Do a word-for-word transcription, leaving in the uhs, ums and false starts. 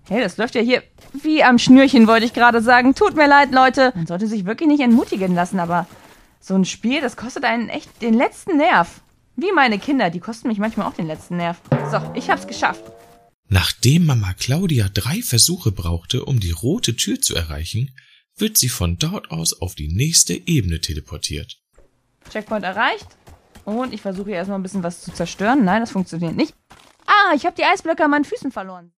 Hey, das läuft ja hier wie am Schnürchen, wollte ich gerade sagen. Tut mir leid, Leute. Man sollte sich wirklich nicht entmutigen lassen, aber so ein Spiel, das kostet einen echt den letzten Nerv. Wie meine Kinder, die kosten mich manchmal auch den letzten Nerv. So, ich hab's geschafft. Nachdem Mama Claudia drei Versuche brauchte, um die rote Tür zu erreichen, wird sie von dort aus auf die nächste Ebene teleportiert. Checkpoint erreicht. Und ich versuche hier erstmal ein bisschen was zu zerstören. Nein, das funktioniert nicht. Ah, ich habe die Eisblöcke an meinen Füßen verloren.